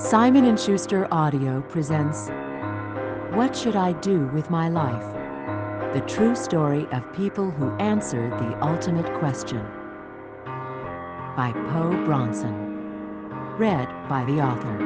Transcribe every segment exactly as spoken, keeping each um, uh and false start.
Simon and Schuster Audio presents What Should I Do with My Life? The true story of people who answered the ultimate question. By Poe Bronson. Read by the author.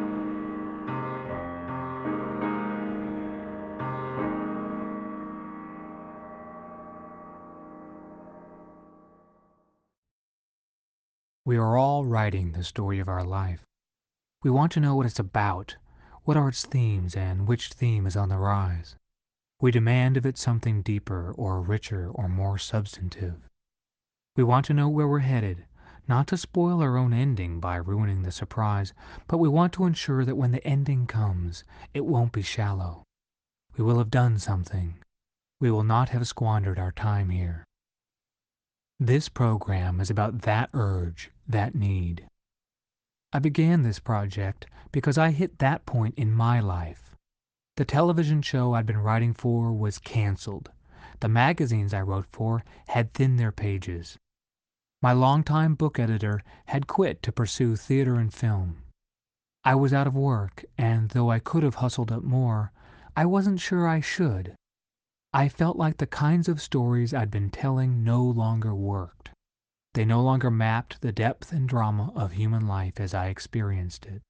We are all writing the story of our life. We want to know what it's about, what are its themes, and which theme is on the rise. We demand of it something deeper or richer or more substantive. We want to know where we're headed, not to spoil our own ending by ruining the surprise, but we want to ensure that when the ending comes, it won't be shallow. We will have done something. We will not have squandered our time here. This program is about that urge, that need. I began this project because I hit that point in my life. The television show I'd been writing for was canceled. The magazines I wrote for had thinned their pages. My longtime book editor had quit to pursue theater and film. I was out of work, and though I could have hustled up more, I wasn't sure I should. I felt like the kinds of stories I'd been telling no longer worked. They no longer mapped the depth and drama of human life as I experienced it.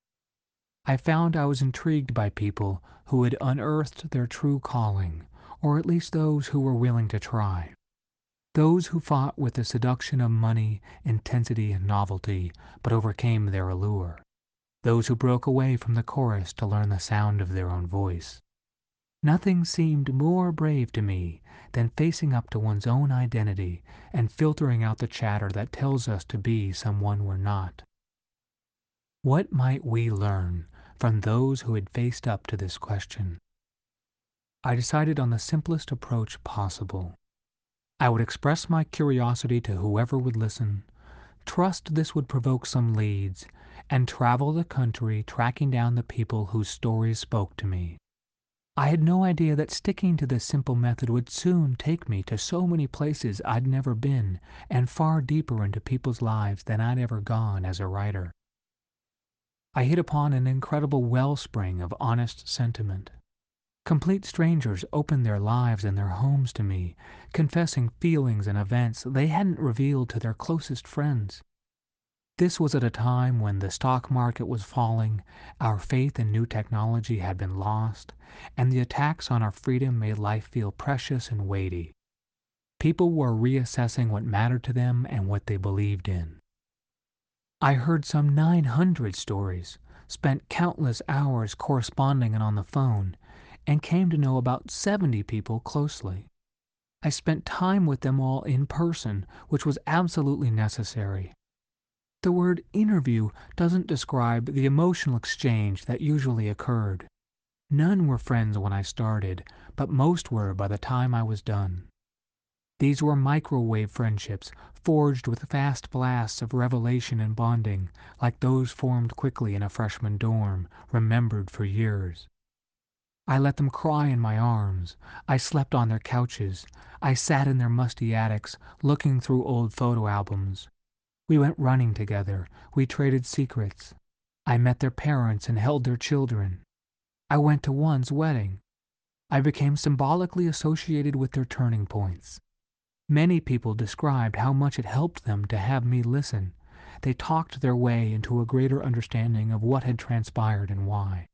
I found I was intrigued by people who had unearthed their true calling, or at least those who were willing to try. Those who fought with the seduction of money, intensity, and novelty, but overcame their allure. Those who broke away from the chorus to learn the sound of their own voice. Nothing seemed more brave to me than facing up to one's own identity and filtering out the chatter that tells us to be someone we're not. What might we learn from those who had faced up to this question? I decided on the simplest approach possible. I would express my curiosity to whoever would listen, trust this would provoke some leads, and travel the country tracking down the people whose stories spoke to me. I had no idea that sticking to this simple method would soon take me to so many places I'd never been and far deeper into people's lives than I'd ever gone as a writer. I hit upon an incredible wellspring of honest sentiment. Complete strangers opened their lives and their homes to me, confessing feelings and events they hadn't revealed to their closest friends. This was at a time when the stock market was falling, our faith in new technology had been lost, and the attacks on our freedom made life feel precious and weighty. People were reassessing what mattered to them and what they believed in. I heard some nine hundred stories, spent countless hours corresponding and on the phone, and came to know about seventy people closely. I spent time with them all in person, which was absolutely necessary. The word interview doesn't describe the emotional exchange that usually occurred. None were friends when I started, but most were by the time I was done. These were microwave friendships, forged with fast blasts of revelation and bonding, like those formed quickly in a freshman dorm, remembered for years. I let them cry in my arms. I slept on their couches. I sat in their musty attics, looking through old photo albums. We went running together. We traded secrets. I met their parents and held their children. I went to one's wedding. I became symbolically associated with their turning points. Many people described how much it helped them to have me listen. They talked their way into a greater understanding of what had transpired and why.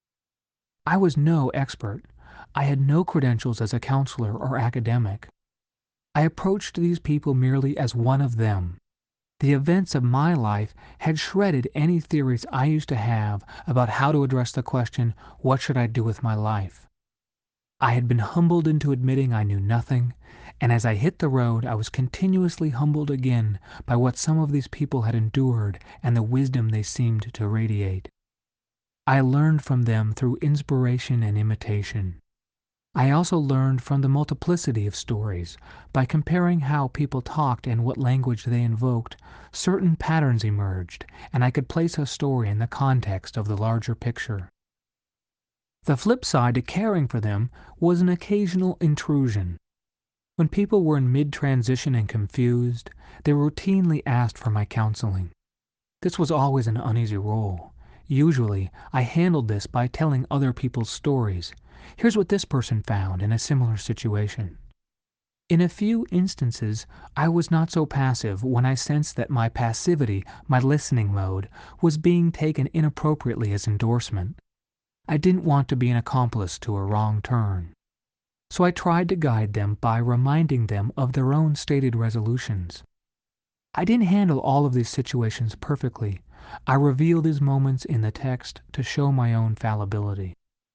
I was no expert. I had no credentials as a counselor or academic. I approached these people merely as one of them. The events of my life had shredded any theories I used to have about how to address the question, what should I do with my life? I had been humbled into admitting I knew nothing, and as I hit the road, I was continuously humbled again by what some of these people had endured and the wisdom they seemed to radiate. I learned from them through inspiration and imitation. I also learned from the multiplicity of stories. By comparing how people talked and what language they invoked, certain patterns emerged, and I could place a story in the context of the larger picture. The flip side to caring for them was an occasional intrusion. When people were in mid-transition and confused, they routinely asked for my counseling. This was always an uneasy role. Usually, I handled this by telling other people's stories. Here's what this person found in a similar situation. In a few instances, I was not so passive when I sensed that my passivity, my listening mode, was being taken inappropriately as endorsement. I didn't want to be an accomplice to a wrong turn. So I tried to guide them by reminding them of their own stated resolutions. I didn't handle all of these situations perfectly. I reveal these moments in the text to show my own fallibility.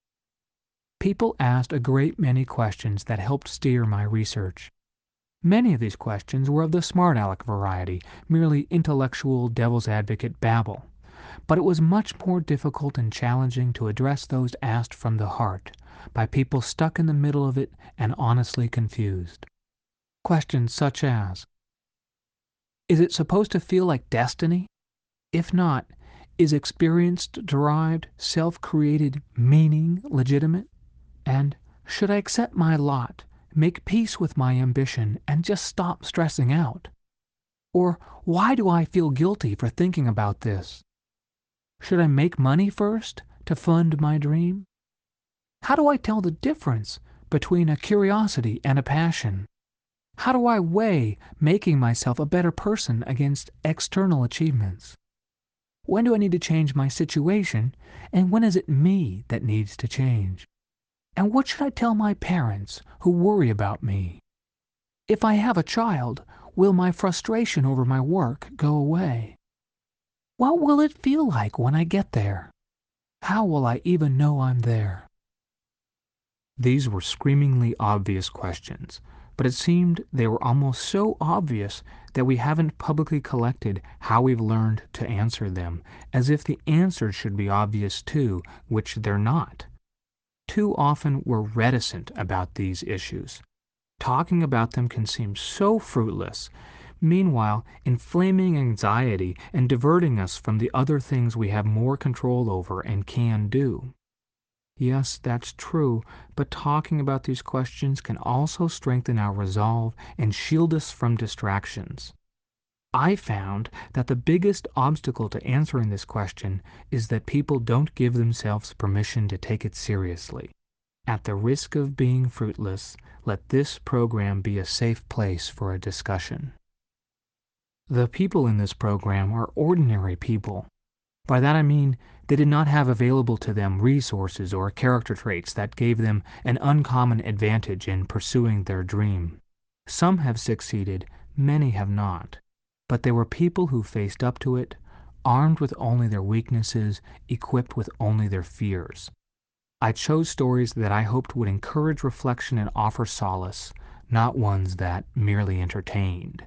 People asked a great many questions that helped steer my research. Many of these questions were of the smart aleck variety, merely intellectual devil's advocate babble. But it was much more difficult and challenging to address those asked from the heart, by people stuck in the middle of it and honestly confused. Questions such as, is it supposed to feel like destiny? If not, is experience-derived, self-created meaning legitimate? And should I accept my lot, make peace with my ambition, and just stop stressing out? Or why do I feel guilty for thinking about this? Should I make money first to fund my dream? How do I tell the difference between a curiosity and a passion? How do I weigh making myself a better person against external achievements? When do I need to change my situation, and when is it me that needs to change? And what should I tell my parents who worry about me? If I have a child, will my frustration over my work go away? What will it feel like when I get there? How will I even know I'm there? These were screamingly obvious questions, but it seemed they were almost so obvious that we haven't publicly collected how we've learned to answer them, as if the answers should be obvious too, which they're not. Too often we're reticent about these issues. Talking about them can seem so fruitless, meanwhile inflaming anxiety and diverting us from the other things we have more control over and can do. Yes, that's true, but talking about these questions can also strengthen our resolve and shield us from distractions. I found that the biggest obstacle to answering this question is that people don't give themselves permission to take it seriously. At the risk of being fruitless, let this program be a safe place for a discussion. The people in this program are ordinary people. By that I mean they did not have available to them resources or character traits that gave them an uncommon advantage in pursuing their dream. Some have succeeded, many have not. But they were people who faced up to it, armed with only their weaknesses, equipped with only their fears. I chose stories that I hoped would encourage reflection and offer solace, not ones that merely entertained.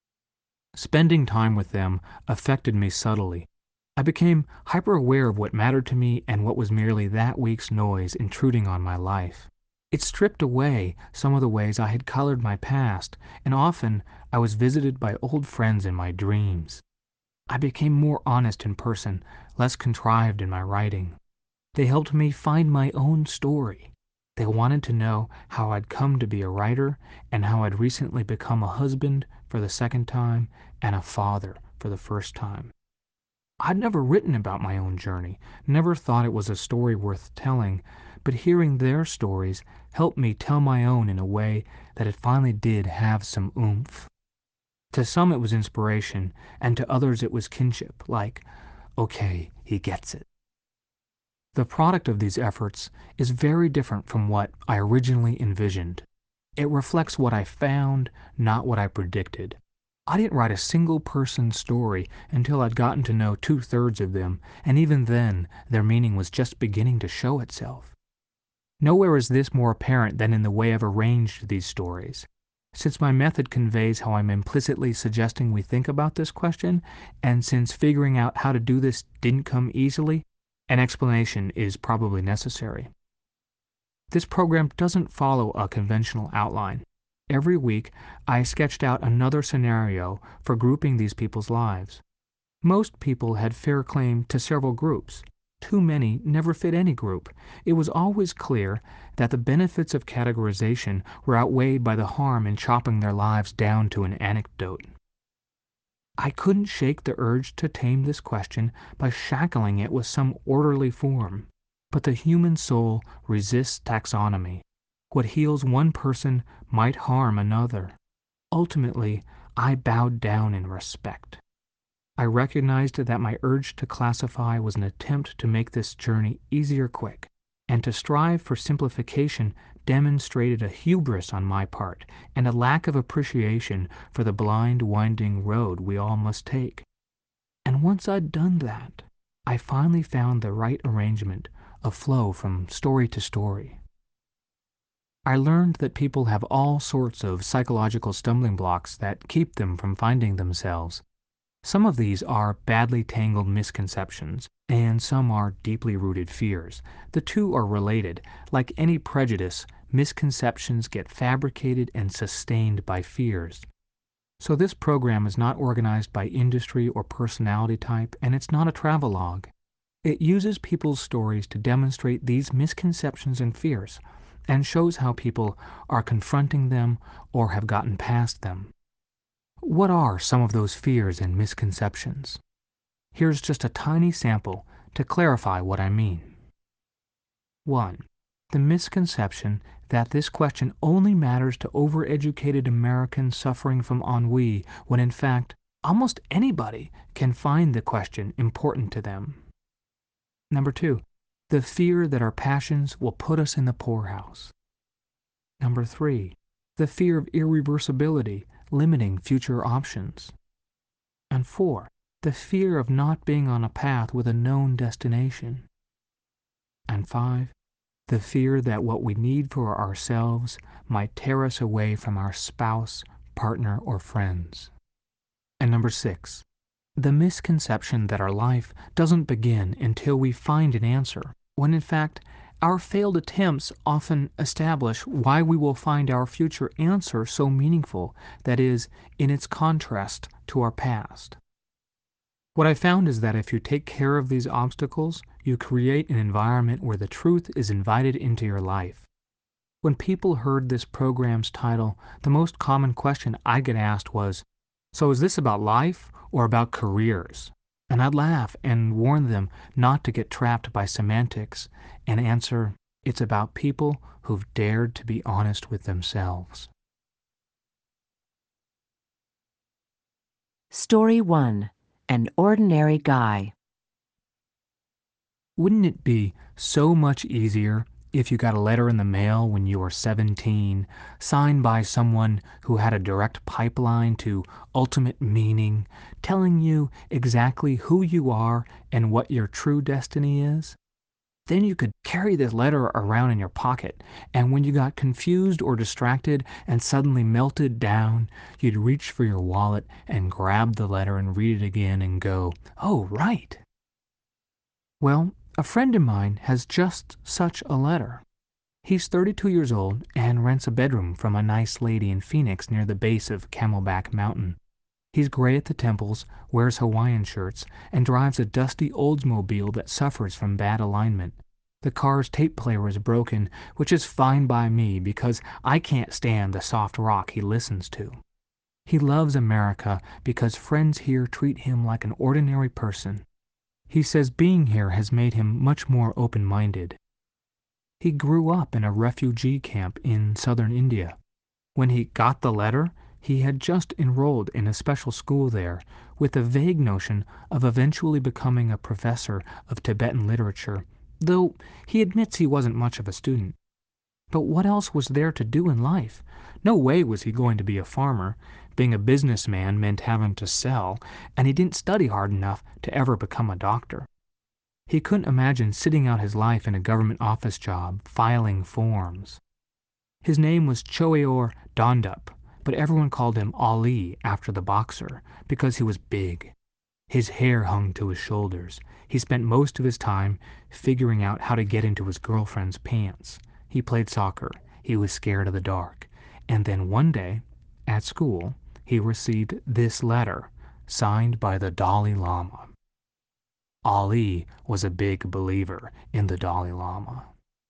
Spending time with them affected me subtly. I became hyper-aware of what mattered to me and what was merely that week's noise intruding on my life. It stripped away some of the ways I had colored my past, and often I was visited by old friends in my dreams. I became more honest in person, less contrived in my writing. They helped me find my own story. They wanted to know how I'd come to be a writer and how I'd recently become a husband for the second time and a father for the first time. I'd never written about my own journey, never thought it was a story worth telling, but hearing their stories helped me tell my own in a way that it finally did have some oomph. To some it was inspiration, and to others it was kinship, like, okay, he gets it. The product of these efforts is very different from what I originally envisioned. It reflects what I found, not what I predicted. I didn't write a single person's story until I'd gotten to know two-thirds of them, and even then, their meaning was just beginning to show itself. Nowhere is this more apparent than in the way I've arranged these stories. Since my method conveys how I'm implicitly suggesting we think about this question, and since figuring out how to do this didn't come easily, an explanation is probably necessary. This program doesn't follow a conventional outline. Every week, I sketched out another scenario for grouping these people's lives. Most people had fair claim to several groups. Too many never fit any group. It was always clear that the benefits of categorization were outweighed by the harm in chopping their lives down to an anecdote. I couldn't shake the urge to tame this question by shackling it with some orderly form. But the human soul resists taxonomy. What heals one person might harm another. Ultimately, I bowed down in respect. I recognized that my urge to classify was an attempt to make this journey easier quick, and to strive for simplification demonstrated a hubris on my part and a lack of appreciation for the blind, winding road we all must take. And once I'd done that, I finally found the right arrangement of flow from story to story. I learned that people have all sorts of psychological stumbling blocks that keep them from finding themselves. Some of these are badly tangled misconceptions, and some are deeply rooted fears. The two are related. Like any prejudice, misconceptions get fabricated and sustained by fears. So this program is not organized by industry or personality type, and it's not a travelogue. It uses people's stories to demonstrate these misconceptions and fears, and shows how people are confronting them or have gotten past them. What are some of those fears and misconceptions? Here's just a tiny sample to clarify what I mean. one. The misconception that this question only matters to overeducated Americans suffering from ennui, when in fact, almost anybody can find the question important to them. Number two, the fear that our passions will put us in the poorhouse. Number three, the fear of irreversibility, limiting future options. And four, the fear of not being on a path with a known destination. And five, the fear that what we need for ourselves might tear us away from our spouse, partner, or friends. And number six, the misconception that our life doesn't begin until we find an answer, when in fact, our failed attempts often establish why we will find our future answer so meaningful, that is, in its contrast to our past. What I found is that if you take care of these obstacles, you create an environment where the truth is invited into your life. When people heard this program's title, the most common question I get asked was, "So is this about life or about careers?" And I'd laugh and warn them not to get trapped by semantics and answer, it's about people who've dared to be honest with themselves. Story one. An Ordinary Guy. Wouldn't it be so much easier if you got a letter in the mail when you were seventeen, signed by someone who had a direct pipeline to ultimate meaning, telling you exactly who you are and what your true destiny is? Then you could carry this letter around in your pocket, and when you got confused or distracted and suddenly melted down, you'd reach for your wallet and grab the letter and read it again and go, "Oh, right." Well, a friend of mine has just such a letter. He's thirty-two years old and rents a bedroom from a nice lady in Phoenix near the base of Camelback Mountain. He's gray at the temples, wears Hawaiian shirts, and drives a dusty Oldsmobile that suffers from bad alignment. The car's tape player is broken, which is fine by me because I can't stand the soft rock he listens to. He loves America because friends here treat him like an ordinary person. He says being here has made him much more open-minded. He grew up in a refugee camp in southern India. When he got the letter, he had just enrolled in a special school there with a vague notion of eventually becoming a professor of Tibetan literature, though he admits he wasn't much of a student. But what else was there to do in life? No way was he going to be a farmer. Being a businessman meant having to sell, and he didn't study hard enough to ever become a doctor. He couldn't imagine sitting out his life in a government office job, filing forms. His name was Choeor Dondup, but everyone called him Ali after the boxer because he was big. His hair hung to his shoulders. He spent most of his time figuring out how to get into his girlfriend's pants. He played soccer. He was scared of the dark. And then one day, at school, he received this letter, signed by the Dalai Lama. Ali was a big believer in the Dalai Lama.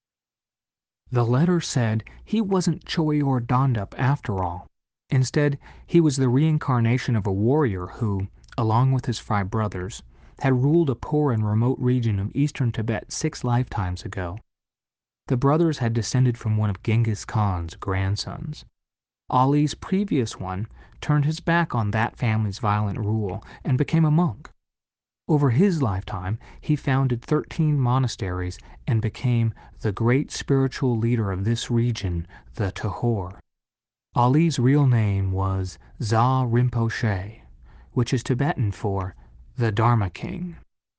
The letter said he wasn't Choeor Dondup after all. Instead, he was the reincarnation of a warrior who, along with his five brothers, had ruled a poor and remote region of eastern Tibet six lifetimes ago. The brothers had descended from one of Genghis Khan's grandsons. Ali's previous one turned his back on that family's violent rule and became a monk. Over his lifetime, he founded thirteen monasteries and became the great spiritual leader of this region, the Tahor. Ali's real name was Za Rinpoche, which is Tibetan for the Dharma King.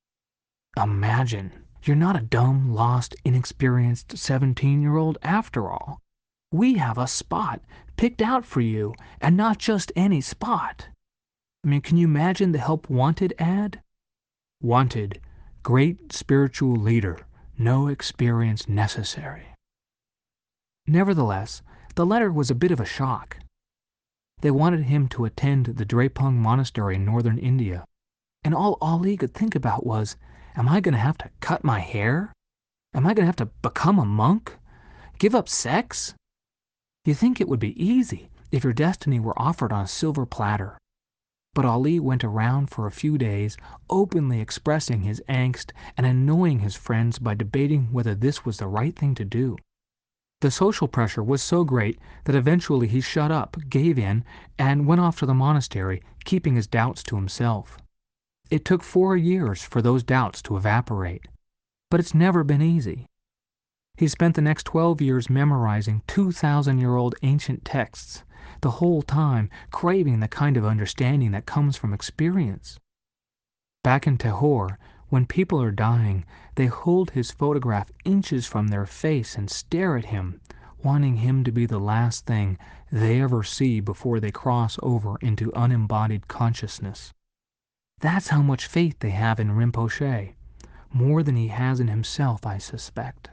Imagine, you're not a dumb, lost, inexperienced seventeen-year-old after all. We have a spot picked out for you, and not just any spot. I mean, can you imagine the Help Wanted ad? Wanted, great spiritual leader, no experience necessary. Nevertheless, the letter was a bit of a shock. They wanted him to attend the Drepung Monastery in northern India, and all Ali could think about was, am I going to have to cut my hair? Am I going to have to become a monk? Give up sex? You think it would be easy if your destiny were offered on a silver platter. But Ali went around for a few days, openly expressing his angst and annoying his friends by debating whether this was the right thing to do. The social pressure was so great that eventually he shut up, gave in, and went off to the monastery, keeping his doubts to himself. It took four years for those doubts to evaporate, but it's never been easy. He spent the next twelve years memorizing two thousand-year-old ancient texts, the whole time craving the kind of understanding that comes from experience. Back in Tahor, when people are dying, they hold his photograph inches from their face and stare at him, wanting him to be the last thing they ever see before they cross over into unembodied consciousness. That's how much faith they have in Rinpoche, more than he has in himself, I suspect.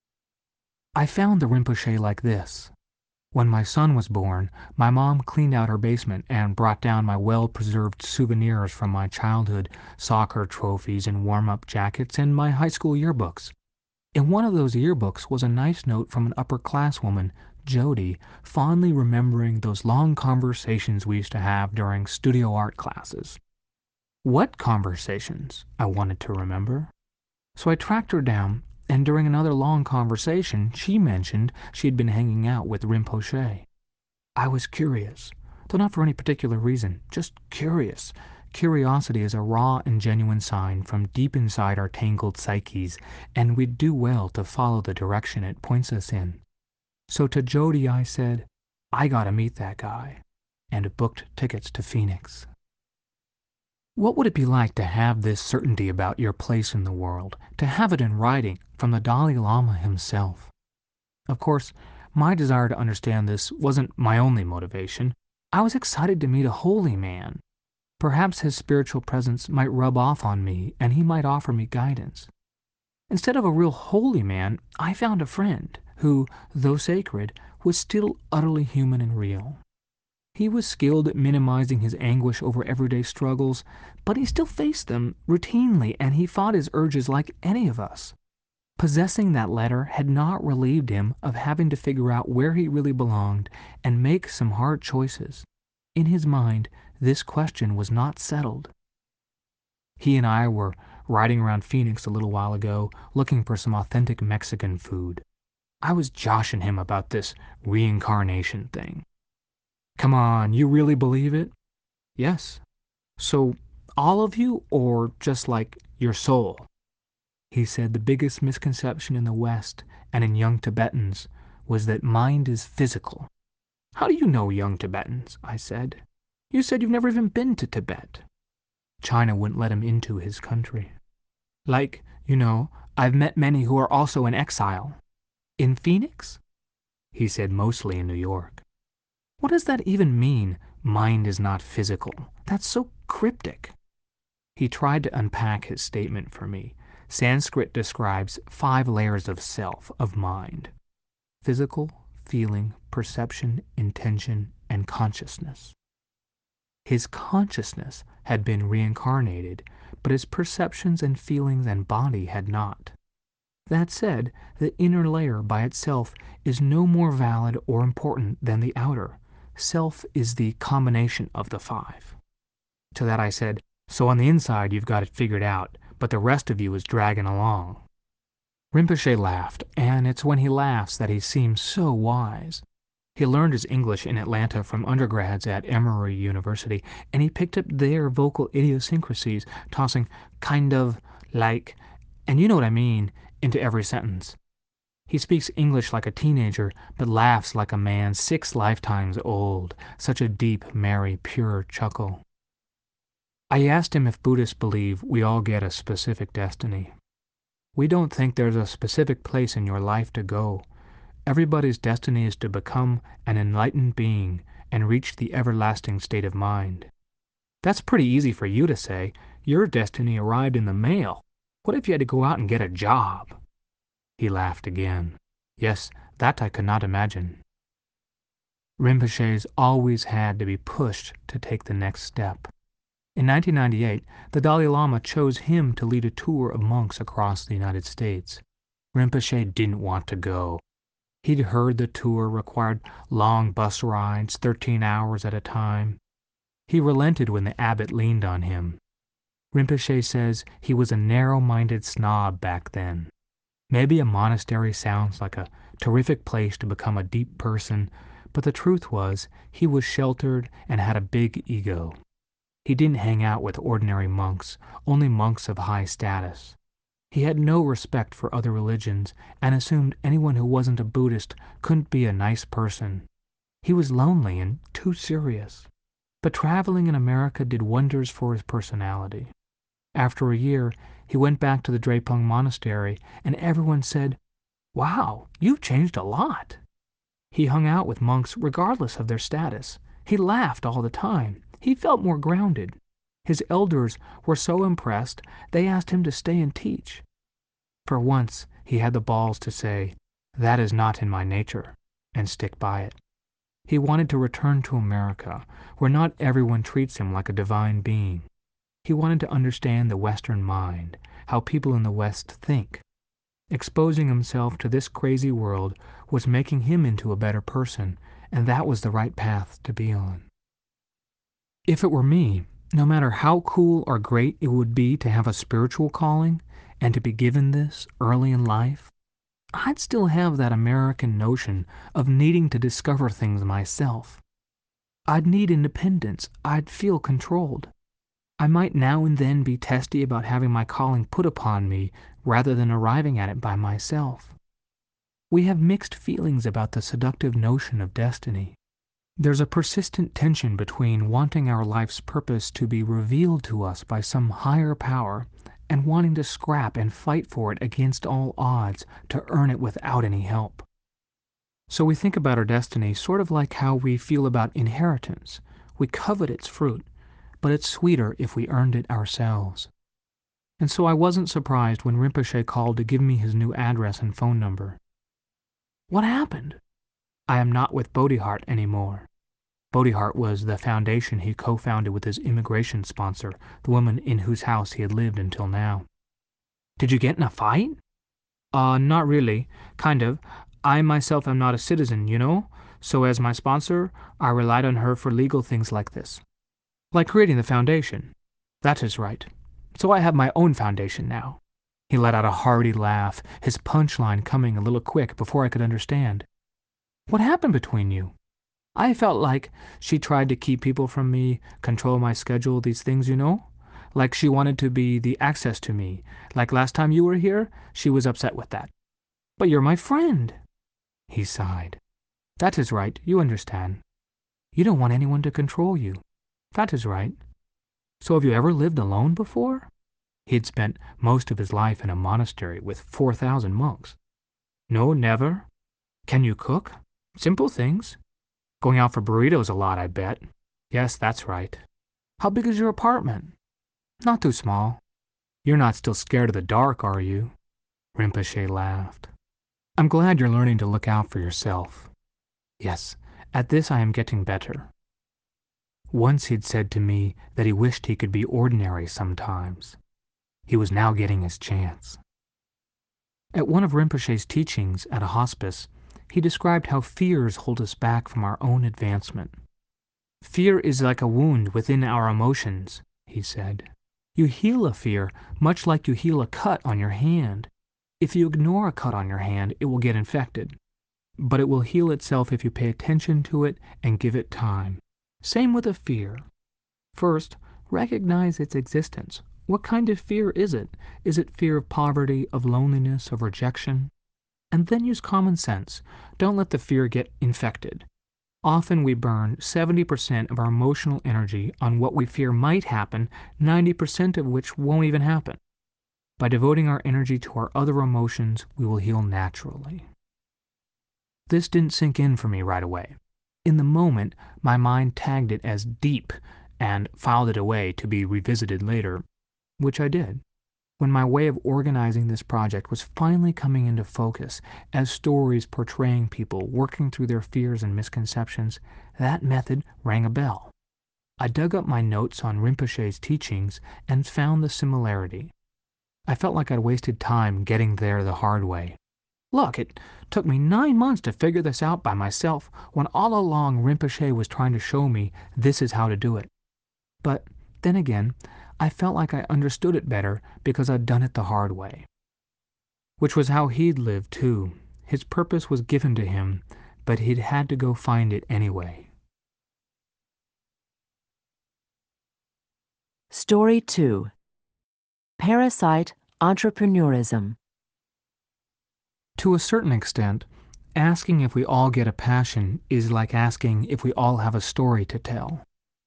I found the Rinpoche like this. When my son was born, my mom cleaned out her basement and brought down my well-preserved souvenirs from my childhood, soccer trophies and warm-up jackets, and my high school yearbooks. In one of those yearbooks was a nice note from an upper-class woman, Jody, fondly remembering those long conversations we used to have during studio art classes. What conversations? I wanted to remember. So I tracked her down, and during another long conversation, she mentioned she had been hanging out with Rinpoche. I was curious, though not for any particular reason, just curious. Curiosity is a raw and genuine sign from deep inside our tangled psyches, and we'd do well to follow the direction it points us in. So to Jody I said, I gotta meet that guy, and booked tickets to Phoenix. What would it be like to have this certainty about your place in the world, to have it in writing from the Dalai Lama himself? Of course, my desire to understand this wasn't my only motivation. I was excited to meet a holy man. Perhaps his spiritual presence might rub off on me, and he might offer me guidance. Instead of a real holy man, I found a friend who, though sacred, was still utterly human and real. He was skilled at minimizing his anguish over everyday struggles, but he still faced them routinely, and he fought his urges like any of us. Possessing that letter had not relieved him of having to figure out where he really belonged and make some hard choices. In his mind, this question was not settled. He and I were riding around Phoenix a little while ago, looking for some authentic Mexican food. I was joshing him about this reincarnation thing. Come on, you really believe it? Yes. So, all of you, or just like your soul? He said the biggest misconception in the West and in young Tibetans was that mind is physical. How do you know young Tibetans? I said. You said you've never even been to Tibet. China wouldn't let him into his country. Like, you know, I've met many who are also in exile. In Phoenix? He said mostly in New York. What does that even mean, mind is not physical? That's so cryptic. He tried to unpack his statement for me. Sanskrit describes five layers of self, of mind. Physical, feeling, perception, intention, and consciousness. His consciousness had been reincarnated, but his perceptions and feelings and body had not. That said, the inner layer by itself is no more valid or important than the outer. Self is the combination of the five. To that I said, So on the inside you've got it figured out, but the rest of you is dragging along." Rinpoche laughed, and it's when he laughs that he seems so wise. He learned his English in Atlanta from undergrads at Emory University, and he picked up their vocal idiosyncrasies, tossing "kind of," "like," and you know what I mean, into every sentence. He speaks English like a teenager, but laughs like a man six lifetimes old, such a deep, merry, pure chuckle. I asked him if Buddhists believe we all get a specific destiny. "We don't think there's a specific place in your life to go. Everybody's destiny is to become an enlightened being and reach the everlasting state of mind." "That's pretty easy for you to say. Your destiny arrived in the mail. What if you had to go out and get a job?" He laughed again. "Yes, that I could not imagine." Rinpoche's always had to be pushed to take the next step. In nineteen ninety-eight, the Dalai Lama chose him to lead a tour of monks across the United States. Rinpoche didn't want to go. He'd heard the tour required long bus rides, thirteen hours at a time. He relented when the abbot leaned on him. Rinpoche says he was a narrow-minded snob back then. Maybe a monastery sounds like a terrific place to become a deep person, but the truth was he was sheltered and had a big ego. He didn't hang out with ordinary monks, only monks of high status. He had no respect for other religions and assumed anyone who wasn't a Buddhist couldn't be a nice person. He was lonely and too serious. But traveling in America did wonders for his personality. After a year, he went back to the Drepung Monastery, and everyone said, "Wow, you've changed a lot." He hung out with monks regardless of their status. He laughed all the time. He felt more grounded. His elders were so impressed, they asked him to stay and teach. For once, he had the balls to say, "That is not in my nature," and stick by it. He wanted to return to America, where not everyone treats him like a divine being. He wanted to understand the Western mind, how people in the West think. Exposing himself to this crazy world was making him into a better person, and that was the right path to be on. If it were me, no matter how cool or great it would be to have a spiritual calling and to be given this early in life, I'd still have that American notion of needing to discover things myself. I'd need independence. I'd feel controlled. I might now and then be testy about having my calling put upon me rather than arriving at it by myself. We have mixed feelings about the seductive notion of destiny. There's a persistent tension between wanting our life's purpose to be revealed to us by some higher power and wanting to scrap and fight for it against all odds to earn it without any help. So we think about our destiny sort of like how we feel about inheritance. We covet its fruit, but it's sweeter if we earned it ourselves. And so I wasn't surprised when Rinpoche called to give me his new address and phone number. What happened? I am not with Bodhiheart anymore. Bodhiheart was the foundation he co-founded with his immigration sponsor, the woman in whose house he had lived until now. Did you get in a fight? Uh, not really. Kind of. I myself am not a citizen, you know, so as my sponsor, I relied on her for legal things like this. Like creating the foundation. That is right. So I have my own foundation now. He let out a hearty laugh, his punchline coming a little quick before I could understand. What happened between you? I felt like she tried to keep people from me, control my schedule, these things, you know? Like she wanted to be the access to me. Like last time you were here, she was upset with that. But you're my friend. He sighed. That is right, you understand. You don't want anyone to control you. That is right. So have you ever lived alone before? He'd spent most of his life in a monastery with four thousand monks. No, never. Can you cook? Simple things. Going out for burritos a lot, I bet. Yes, that's right. How big is your apartment? Not too small. You're not still scared of the dark, are you? Rinpoche laughed. I'm glad you're learning to look out for yourself. Yes, at this I am getting better. Once he'd said to me that he wished he could be ordinary sometimes. He was now getting his chance. At one of Rinpoche's teachings at a hospice, he described how fears hold us back from our own advancement. Fear is like a wound within our emotions, he said. You heal a fear much like you heal a cut on your hand. If you ignore a cut on your hand, it will get infected. But it will heal itself if you pay attention to it and give it time. Same with a fear. First, recognize its existence. What kind of fear is it? Is it fear of poverty, of loneliness, of rejection? And then use common sense. Don't let the fear get infected. Often we burn seventy percent of our emotional energy on what we fear might happen, ninety percent of which won't even happen. By devoting our energy to our other emotions, we will heal naturally. This didn't sink in for me right away. In the moment, my mind tagged it as deep and filed it away to be revisited later, which I did. When my way of organizing this project was finally coming into focus as stories portraying people working through their fears and misconceptions, that method rang a bell. I dug up my notes on Rinpoche's teachings and found the similarity. I felt like I'd wasted time getting there the hard way. Look, it took me nine months to figure this out by myself when all along Rinpoche was trying to show me this is how to do it. But then again, I felt like I understood it better because I'd done it the hard way. Which was how he'd lived, too. His purpose was given to him, but he'd had to go find it anyway. Story two. Parasite Entrepreneurism. To a certain extent, asking if we all get a passion is like asking if we all have a story to tell.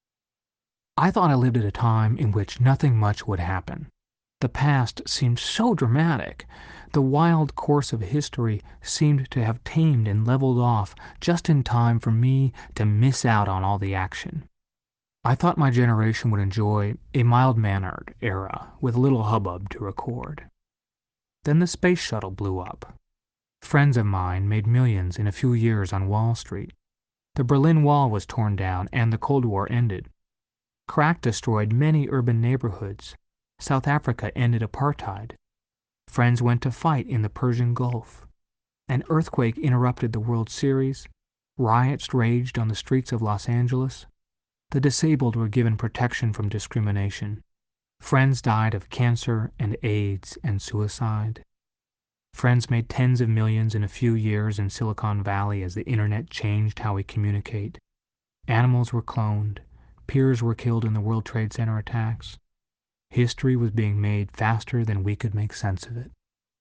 I thought I lived at a time in which nothing much would happen. The past seemed so dramatic. The wild course of history seemed to have tamed and leveled off just in time for me to miss out on all the action. I thought my generation would enjoy a mild-mannered era with little hubbub to record. Then the space shuttle blew up. Friends of mine made millions in a few years on Wall Street. The Berlin Wall was torn down and the Cold War ended. Crack destroyed many urban neighborhoods. South Africa ended apartheid. Friends went to fight in the Persian Gulf. An earthquake interrupted the World Series. Riots raged on the streets of Los Angeles. The disabled were given protection from discrimination. Friends died of cancer and AIDS and suicide. Friends made tens of millions in a few years in Silicon Valley as the internet changed how we communicate. Animals were cloned. Peers were killed in the World Trade Center attacks. History was being made faster than we could make sense of it.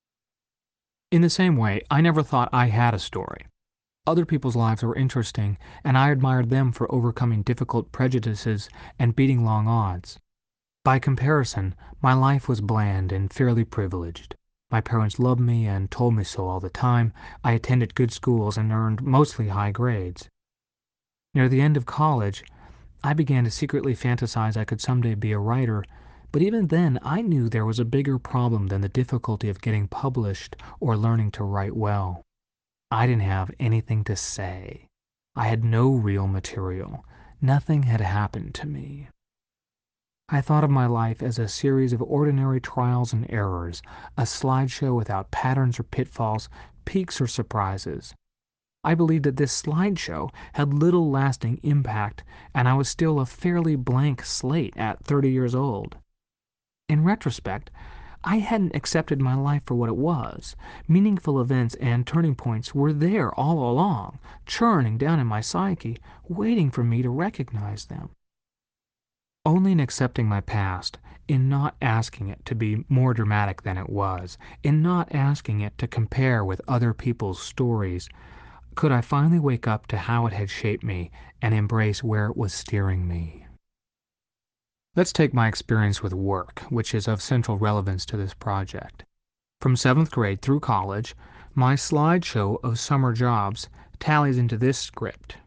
In the same way, I never thought I had a story. Other people's lives were interesting, and I admired them for overcoming difficult prejudices and beating long odds. By comparison, my life was bland and fairly privileged. My parents loved me and told me so all the time. I attended good schools and earned mostly high grades. Near the end of college, I began to secretly fantasize I could someday be a writer, but even then I knew there was a bigger problem than the difficulty of getting published or learning to write well. I didn't have anything to say. I had no real material. Nothing had happened to me. I thought of my life as a series of ordinary trials and errors, a slideshow without patterns or pitfalls, peaks or surprises. I believed that this slideshow had little lasting impact, and I was still a fairly blank slate at thirty years old. In retrospect, I hadn't accepted my life for what it was. Meaningful events and turning points were there all along, churning down in my psyche, waiting for me to recognize them. Only in accepting my past, in not asking it to be more dramatic than it was, in not asking it to compare with other people's stories, could I finally wake up to how it had shaped me and embrace where it was steering me. Let's take my experience with work, which is of central relevance to this project. From seventh grade through college, my slideshow of summer jobs tallies into this script: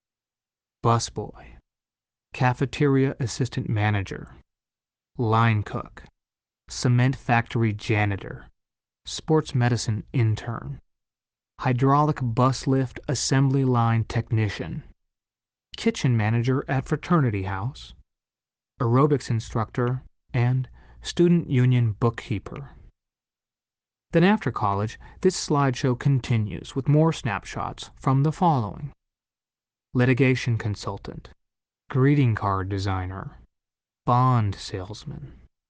busboy, cafeteria assistant manager, line cook, cement factory janitor, sports medicine intern, hydraulic bus lift assembly line technician, kitchen manager at fraternity house, aerobics instructor, and student union bookkeeper. Then after college, this slideshow continues with more snapshots from the following: litigation consultant, greeting card designer, bond salesman,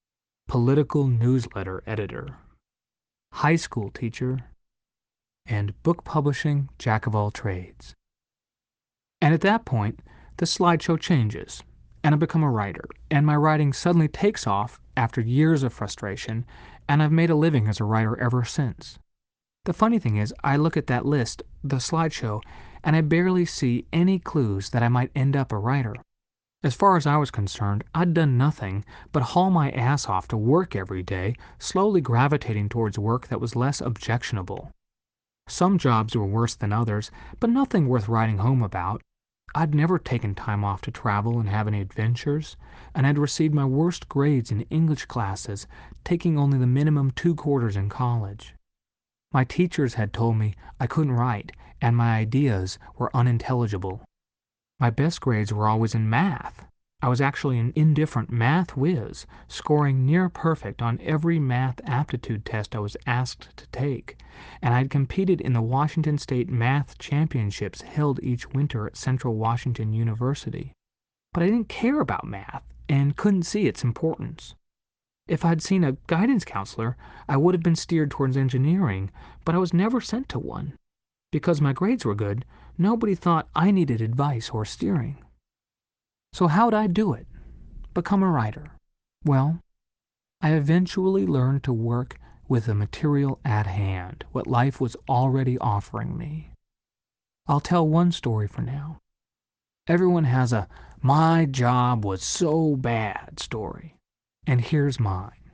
political newsletter editor, high school teacher, and book publishing jack of all trades. And at that point, the slideshow changes, and I become a writer, and my writing suddenly takes off after years of frustration, and I've made a living as a writer ever since. The funny thing is, I look at that list, the slideshow, and I barely see any clues that I might end up a writer. As far as I was concerned, I'd done nothing but haul my ass off to work every day, slowly gravitating towards work that was less objectionable. Some jobs were worse than others, but nothing worth writing home about. I'd never taken time off to travel and have any adventures, and I'd received my worst grades in English classes, taking only the minimum two quarters in college. My teachers had told me I couldn't write, and my ideas were unintelligible. My best grades were always in math. I was actually an indifferent math whiz, scoring near perfect on every math aptitude test I was asked to take, and I'd competed in the Washington State Math Championships held each winter at Central Washington University. But I didn't care about math and couldn't see its importance. If I'd seen a guidance counselor, I would have been steered towards engineering, but I was never sent to one. Because my grades were good, nobody thought I needed advice or steering. So how'd I do it? Become a writer? Well, I eventually learned to work with the material at hand, what life was already offering me. I'll tell one story for now. Everyone has a "my job was so bad" story, and here's mine.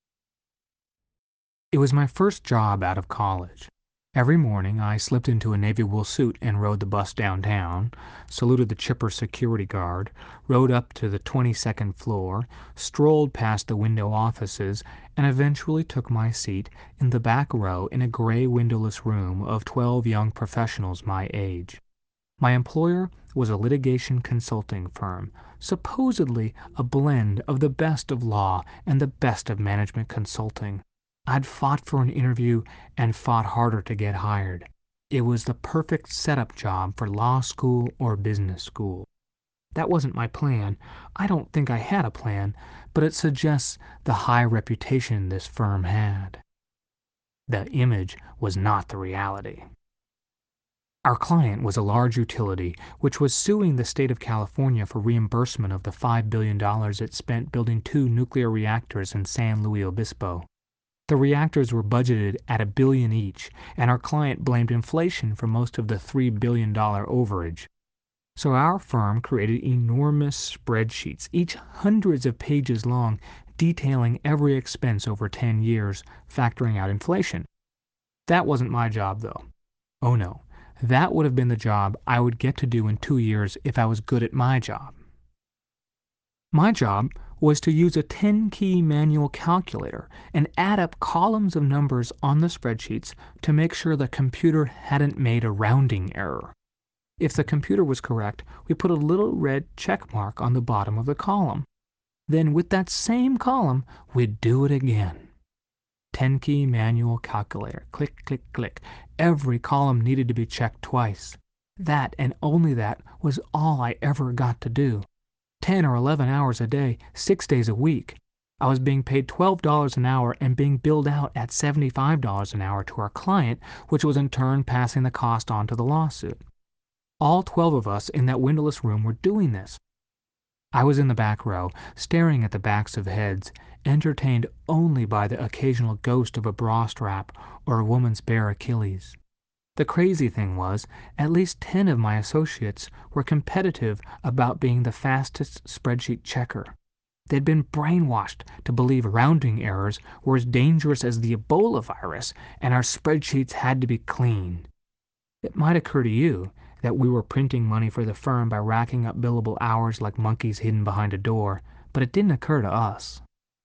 It was my first job out of college. Every morning I slipped into a navy wool suit and rode the bus downtown, saluted the chipper security guard, rode up to the twenty-second floor, strolled past the window offices, and eventually took my seat in the back row in a gray windowless room of twelve young professionals my age. My employer was a litigation consulting firm, supposedly a blend of the best of law and the best of management consulting. I'd fought for an interview and fought harder to get hired. It was the perfect setup job for law school or business school. That wasn't my plan. I don't think I had a plan, but it suggests the high reputation this firm had. The image was not the reality. Our client was a large utility which was suing the state of California for reimbursement of the five billion dollars it spent building two nuclear reactors in San Luis Obispo. The reactors were budgeted at a billion each, and our client blamed inflation for most of the three billion dollars overage. So our firm created enormous spreadsheets, each hundreds of pages long, detailing every expense over ten years, factoring out inflation. That wasn't my job, though. Oh no, that would have been the job I would get to do in two years if I was good at my job. My job was to use a ten-key manual calculator and add up columns of numbers on the spreadsheets to make sure the computer hadn't made a rounding error. If the computer was correct, we put a little red check mark on the bottom of the column. Then with that same column, we'd do it again. ten-key manual calculator, click, click, click. Every column needed to be checked twice. That and only that was all I ever got to do. ten or eleven hours a day, six days a week. I was being paid twelve dollars an hour and being billed out at seventy-five dollars an hour to our client, which was in turn passing the cost on to the lawsuit. All twelve of us in that windowless room were doing this. I was in the back row, staring at the backs of heads, entertained only by the occasional ghost of a bra strap or a woman's bare Achilles. The crazy thing was, at least ten of my associates were competitive about being the fastest spreadsheet checker. They'd been brainwashed to believe rounding errors were as dangerous as the Ebola virus, and our spreadsheets had to be clean. It might occur to you that we were printing money for the firm by racking up billable hours like monkeys hidden behind a door, but it didn't occur to us.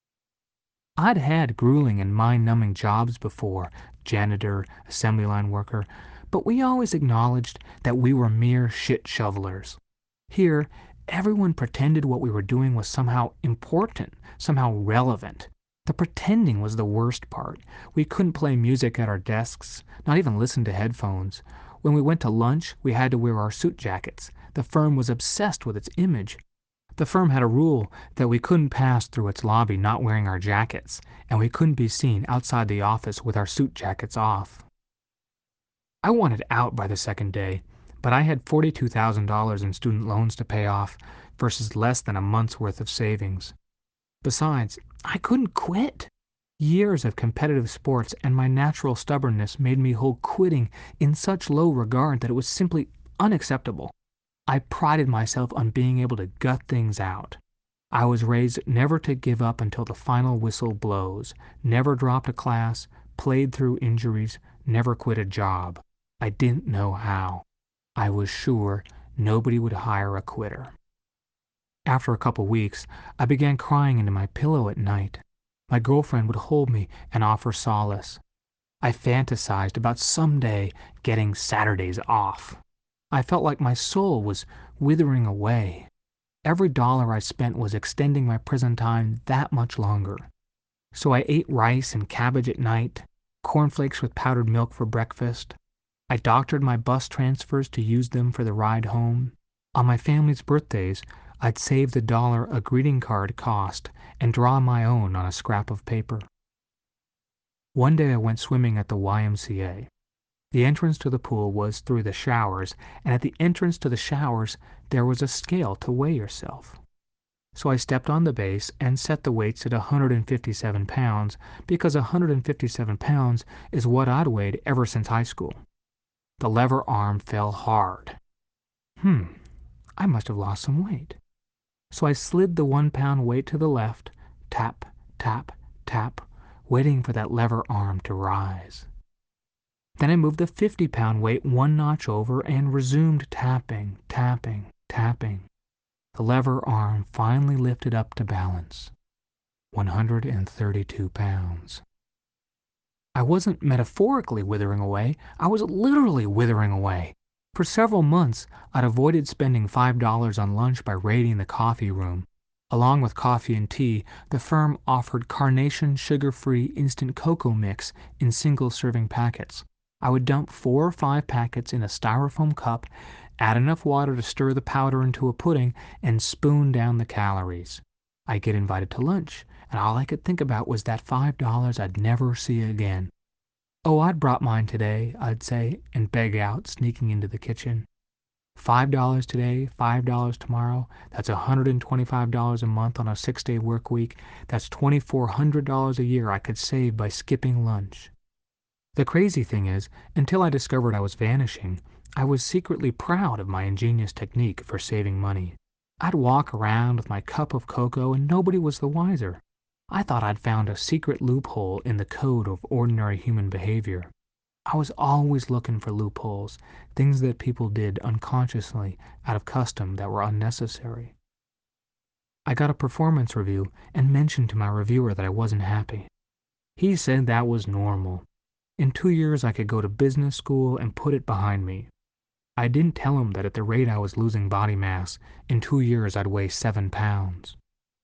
I'd had grueling and mind-numbing jobs before, janitor, assembly line worker, but we always acknowledged that we were mere shit shovelers. Here, everyone pretended what we were doing was somehow important, somehow relevant. The pretending was the worst part. We couldn't play music at our desks, not even listen to headphones. When we went to lunch, we had to wear our suit jackets. The firm was obsessed with its image. The firm had a rule that we couldn't pass through its lobby not wearing our jackets, and we couldn't be seen outside the office with our suit jackets off. I wanted out by the second day, but I had forty-two thousand dollars in student loans to pay off versus less than a month's worth of savings. Besides, I couldn't quit. Years of competitive sports and my natural stubbornness made me hold quitting in such low regard that it was simply unacceptable. I prided myself on being able to gut things out. I was raised never to give up until the final whistle blows, never dropped a class, played through injuries, never quit a job. I didn't know how. I was sure nobody would hire a quitter. After a couple weeks, I began crying into my pillow at night. My girlfriend would hold me and offer solace. I fantasized about someday getting Saturdays off. I felt like my soul was withering away. Every dollar I spent was extending my prison time that much longer. So I ate rice and cabbage at night, cornflakes with powdered milk for breakfast. I doctored my bus transfers to use them for the ride home. On my family's birthdays, I'd save the dollar a greeting card cost and draw my own on a scrap of paper. One day I went swimming at the Y M C A. The entrance to the pool was through the showers, and at the entrance to the showers there was a scale to weigh yourself. So I stepped on the base and set the weights at one hundred fifty-seven pounds because one hundred fifty-seven pounds is what I'd weighed ever since high school. The lever arm fell hard. Hmm, I must have lost some weight. So I slid the one-pound weight to the left, tap, tap, tap, waiting for that lever arm to rise. Then I moved the fifty-pound weight one notch over and resumed tapping, tapping, tapping. The lever arm finally lifted up to balance. one hundred thirty-two pounds. I wasn't metaphorically withering away, I was literally withering away. For several months, I'd avoided spending five dollars on lunch by raiding the coffee room. Along with coffee and tea, the firm offered Carnation sugar-free instant cocoa mix in single-serving packets. I would dump four or five packets in a styrofoam cup, add enough water to stir the powder into a pudding, and spoon down the calories. I'd get invited to lunch, and all I could think about was that five dollars I'd never see again. "Oh, I'd brought mine today," I'd say, and beg out, sneaking into the kitchen. Five dollars today, five dollars tomorrow, that's one hundred twenty-five dollars a month on a six-day work week. That's twenty-four hundred dollars a year I could save by skipping lunch. The crazy thing is, until I discovered I was vanishing, I was secretly proud of my ingenious technique for saving money. I'd walk around with my cup of cocoa and nobody was the wiser. I thought I'd found a secret loophole in the code of ordinary human behavior. I was always looking for loopholes, things that people did unconsciously out of custom that were unnecessary. I got a performance review and mentioned to my reviewer that I wasn't happy. He said that was normal. In two years I could go to business school and put it behind me. I didn't tell him that at the rate I was losing body mass, in two years I'd weigh seven pounds.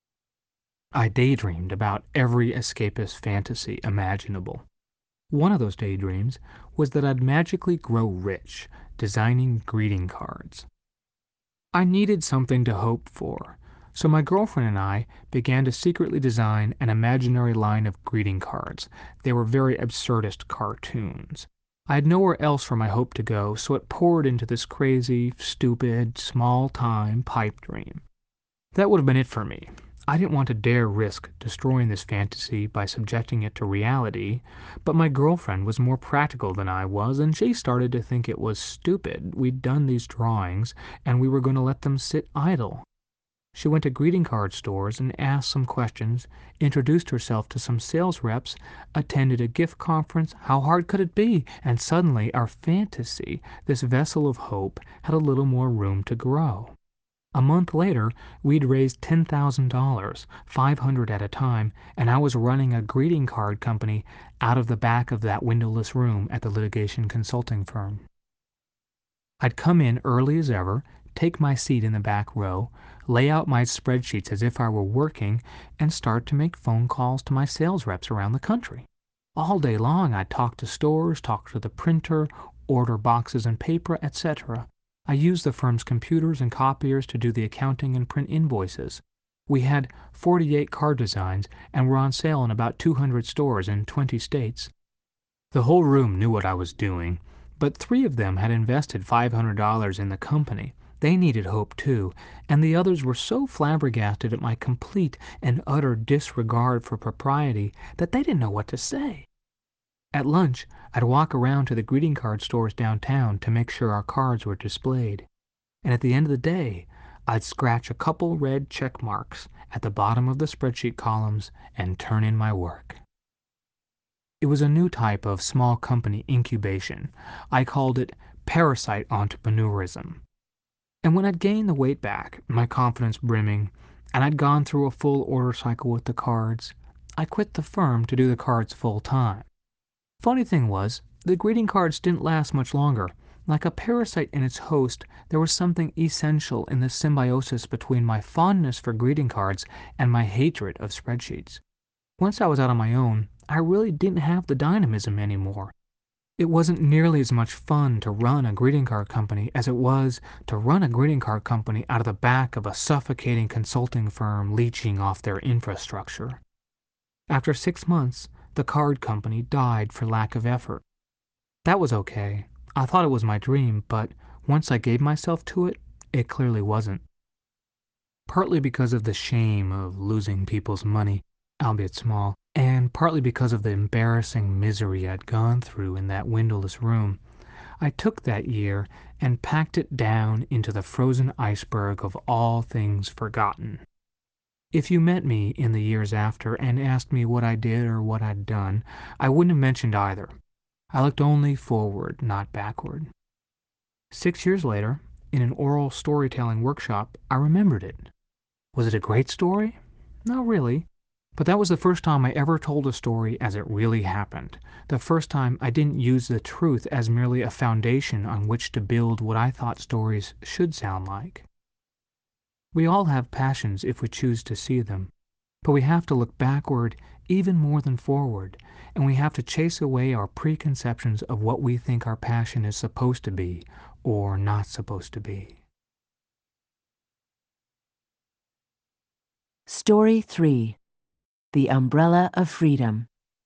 I daydreamed about every escapist fantasy imaginable. One of those daydreams was that I'd magically grow rich, designing greeting cards. I needed something to hope for, so my girlfriend and I began to secretly design an imaginary line of greeting cards. They were very absurdist cartoons. I had nowhere else for my hope to go, so it poured into this crazy, stupid, small-time pipe dream. That would have been it for me. I didn't want to dare risk destroying this fantasy by subjecting it to reality, but my girlfriend was more practical than I was, and she started to think it was stupid. We'd done these drawings, and we were going to let them sit idle. She went to greeting card stores and asked some questions, introduced herself to some sales reps, attended a gift conference. How hard could it be? And suddenly our fantasy, this vessel of hope, had a little more room to grow. A month later, we'd raised ten thousand dollars, five hundred dollars at a time, and I was running a greeting card company out of the back of that windowless room at the litigation consulting firm. I'd come in early as ever, take my seat in the back row, lay out my spreadsheets as if I were working, and start to make phone calls to my sales reps around the country. All day long I'd talk to stores, talk to the printer, order boxes and paper, et cetera. I used the firm's computers and copiers to do the accounting and print invoices. We had forty-eight card designs and were on sale in about two hundred stores in twenty states. The whole room knew what I was doing, but three of them had invested five hundred dollars in the company. They needed hope too, and the others were so flabbergasted at my complete and utter disregard for propriety that they didn't know what to say. At lunch, I'd walk around to the greeting card stores downtown to make sure our cards were displayed. And at the end of the day, I'd scratch a couple red check marks at the bottom of the spreadsheet columns and turn in my work. It was a new type of small company incubation. I called it parasite entrepreneurism. And when I'd gained the weight back, my confidence brimming, and I'd gone through a full order cycle with the cards, I quit the firm to do the cards full time. Funny thing was, the greeting cards didn't last much longer. Like a parasite in its host, there was something essential in the symbiosis between my fondness for greeting cards and my hatred of spreadsheets. Once I was out on my own, I really didn't have the dynamism anymore. It wasn't nearly as much fun to run a greeting card company as it was to run a greeting card company out of the back of a suffocating consulting firm leeching off their infrastructure. After six months, the card company died for lack of effort. That was okay. I thought it was my dream, but once I gave myself to it, it clearly wasn't. Partly because of the shame of losing people's money, albeit small, and partly because of the embarrassing misery I'd gone through in that windowless room, I took that year and packed it down into the frozen iceberg of all things forgotten. If you met me in the years after and asked me what I did or what I'd done, I wouldn't have mentioned either. I looked only forward, not backward. Six years later, in an oral storytelling workshop, I remembered it. Was it a great story? Not really. But that was the first time I ever told a story as it really happened. The first time I didn't use the truth as merely a foundation on which to build what I thought stories should sound like. We all have passions if we choose to see them, but we have to look backward even more than forward, and we have to chase away our preconceptions of what we think our passion is supposed to be or not supposed to be. Story three. The Umbrella of Freedom.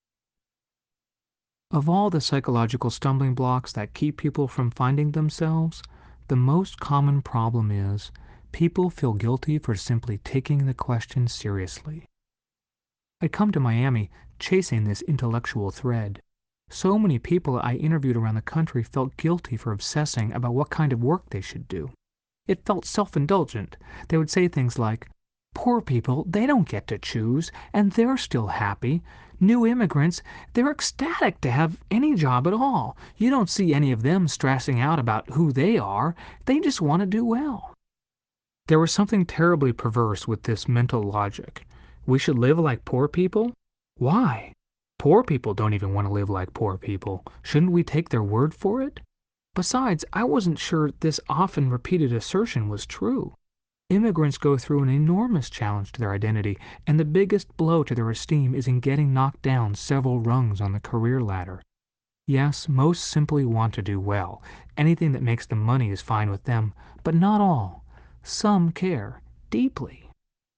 Of all the psychological stumbling blocks that keep people from finding themselves, the most common problem is people feel guilty for simply taking the question seriously. I'd come to Miami chasing this intellectual thread. So many people I interviewed around the country felt guilty for obsessing about what kind of work they should do. It felt self-indulgent. They would say things like, "Poor people, they don't get to choose, and they're still happy. New immigrants, they're ecstatic to have any job at all. You don't see any of them stressing out about who they are. They just want to do well." There was something terribly perverse with this mental logic. We should live like poor people? Why? Poor people don't even want to live like poor people. Shouldn't we take their word for it? Besides, I wasn't sure this often repeated assertion was true. Immigrants go through an enormous challenge to their identity, and the biggest blow to their esteem is in getting knocked down several rungs on the career ladder. Yes, most simply want to do well. Anything that makes them money is fine with them, but not all. Some care deeply.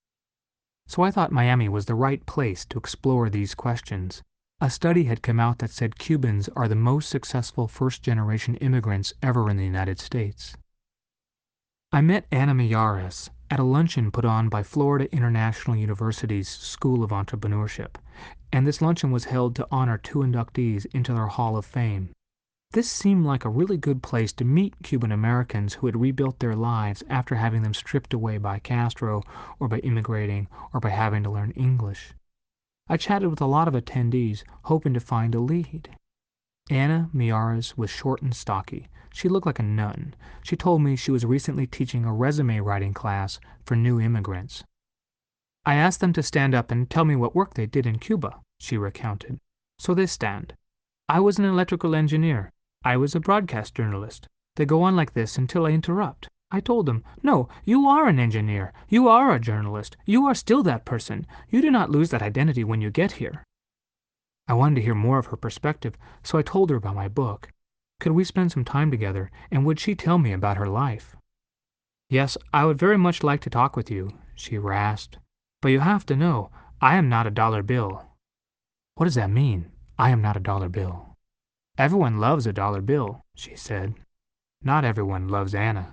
So I thought Miami was the right place to explore these questions. A study had come out that said Cubans are the most successful first-generation immigrants ever in the United States. I met Ana Miyares at a luncheon put on by Florida International University's School of Entrepreneurship, and this luncheon was held to honor two inductees into their Hall of Fame. This seemed like a really good place to meet Cuban Americans who had rebuilt their lives after having them stripped away by Castro, or by immigrating, or by having to learn English. I chatted with a lot of attendees, hoping to find a lead. Ana Miyares was short and stocky. She looked like a nun. She told me she was recently teaching a resume writing class for new immigrants. I asked them to stand up and tell me what work they did in Cuba, she recounted. So they stand. I was an electrical engineer. I was a broadcast journalist. They go on like this until I interrupt. I told them, "No, you are an engineer. You are a journalist. You are still that person. You do not lose that identity when you get here." I wanted to hear more of her perspective, so I told her about my book. Could we spend some time together, and would she tell me about her life? Yes, I would very much like to talk with you, she rasped. But you have to know, I am not a dollar bill. What does that mean, I am not a dollar bill? Everyone loves a dollar bill, she said. Not everyone loves Anna.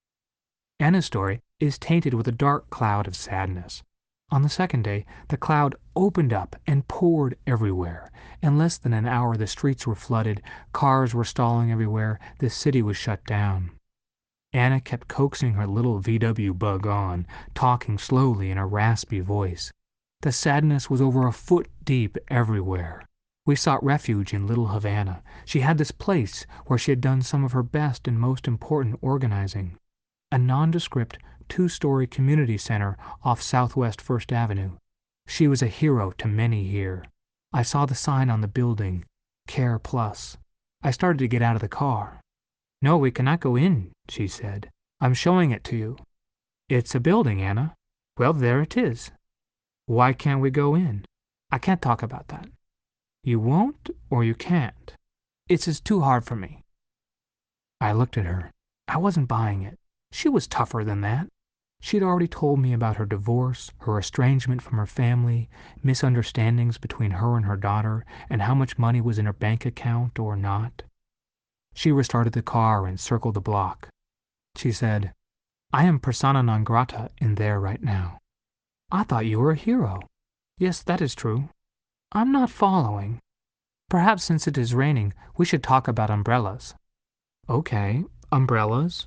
Anna's story is tainted with a dark cloud of sadness. On the second day, the cloud opened up and poured everywhere. In less than an hour, the streets were flooded, cars were stalling everywhere, the city was shut down. Anna kept coaxing her little V W bug on, talking slowly in a raspy voice. The sadness was over a foot deep everywhere. We sought refuge in Little Havana. She had this place where she had done some of her best and most important organizing. A nondescript, two-story community center off Southwest First Avenue. She was a hero to many here. I saw the sign on the building, Care Plus. I started to get out of the car. No, we cannot go in, she said. I'm showing it to you. It's a building, Anna. Well, there it is. Why can't we go in? I can't talk about that. You won't or you can't? It's just too hard for me. I looked at her. I wasn't buying it. She was tougher than that. She'd already told me about her divorce, her estrangement from her family, misunderstandings between her and her daughter, and how much money was in her bank account or not. She restarted the car and circled the block. She said, I am persona non grata in there right now. I thought you were a hero. Yes, that is true. I'm not following. Perhaps since it is raining, we should talk about umbrellas. Okay, umbrellas.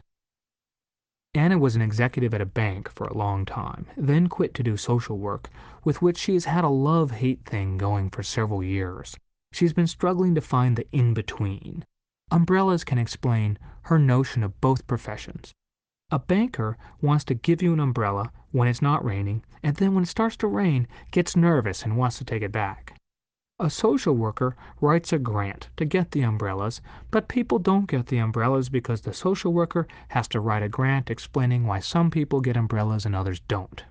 Anna was an executive at a bank for a long time, then quit to do social work, with which she has had a love-hate thing going for several years. She's been struggling to find the in-between. Umbrellas can explain her notion of both professions. A banker wants to give you an umbrella when it's not raining, and then when it starts to rain, gets nervous and wants to take it back. A social worker writes a grant to get the umbrellas, but people don't get the umbrellas because the social worker has to write a grant explaining why some people get umbrellas and others don't.